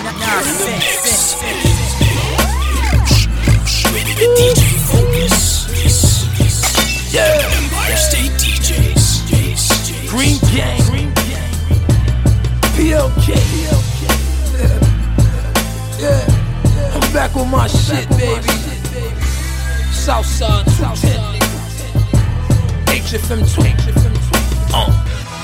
DJ Focus. Yeah. Empire State DJs. Green Gang. PLK. Yeah. I'm back with my shit, baby. Southside 210. HFM 2.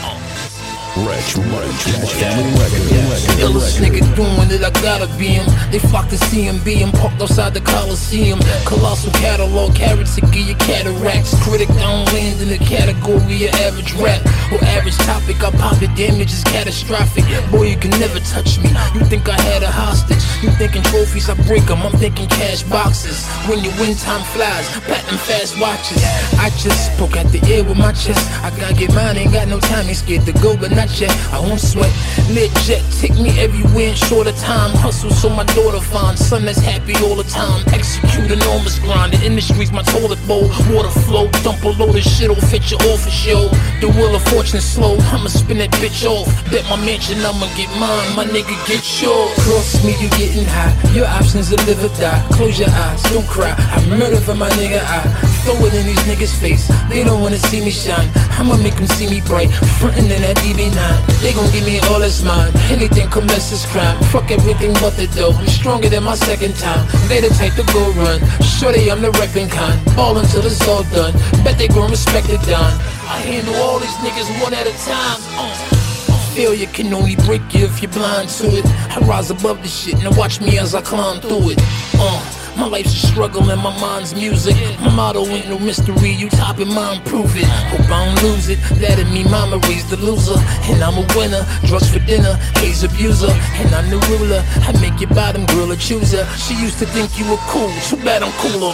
Illest nigga doing it, I gotta be him. They flock to see him, be him parked outside the Coliseum. Colossal catalog, carrots to give you cataracts. Critic don't land in the category of average rap or average topic. I pop the damage is catastrophic. Boy, you can never touch me. You think I had a hostage? You thinking trophies, I break them. I'm thinking cash boxes. When you win, time flies. Platinum fast watches. I just spoke at the air with my chest. I gotta get mine, ain't got no time. Ain't scared to go, but not yet. I won't sweat. Lit jet, take me everywhere in shorter time. Hustle so my daughter finds son that's happy all the time. Execute enormous grind. The industry's my toilet bowl. Water flow, dump a load of shit off, hit your office, yo. The wheel of fortune is slow. I'ma spin that bitch off. Bet my mansion, I'ma get mine. My nigga, get yours. Cross me, you getting high. Your options are live or die. Close your eyes, don't cry. I murder for my nigga, I throw it in these niggas' face. They don't wanna see me shine. I'ma make them see me bright. Frontin' in that DB9. They gon' give me all that's mine. Anything come less is crime. Fuck everything but the dough. I'm stronger than my second time. They the type to go run. Shorty, I'm the reppin' kind. Ball until it's all done. Bet they gon' respect it done. I handle all these niggas one at a time. Failure can only break you if you're blind to it. I rise above the shit, now watch me as I climb through it. My life's a struggle and my mind's music. My motto ain't no mystery, you top it, mine prove it. Hope I don't lose it, that in me mama raised the loser. And I'm a winner, drugs for dinner, haze abuser. And I'm the ruler, I make your bottom girl a chooser. She used to think you were cool, too bad I'm cooler.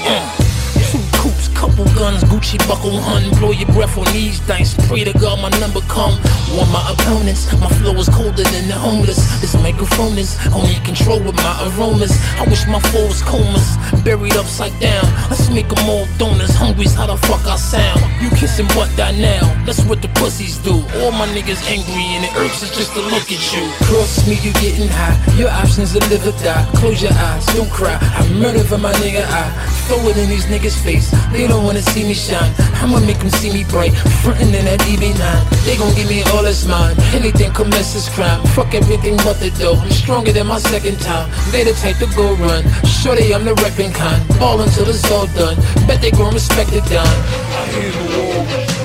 2 coupes, couple guns, Gucci buckle hun. Blow your breath on these dice, pray to God my number come. Warn my opponents, my flow is colder than the homeless. This microphone is only control with my aromas. I wish my flow was comas, buried upside down. Let's make them all donors, hungry's how the fuck I sound. You kissing butt die now, that's what the pussies do. All my niggas angry and it irks us just to look at you. Cross me, you getting high. Your options are live or die. Close your eyes, don't cry. I murder for my nigga, I throw it in these niggas' face. They don't wanna see me shine. I'ma make them see me bright. Frontin' in that DB9. They gon' give me all that's mine. Anything come less is crime. Fuck everything but the dough. I'm stronger than my second time. They the type to go run. Shorty, I'm the reppin' kind. Ball until it's all done. Bet they gon' respect it done. I hear the war.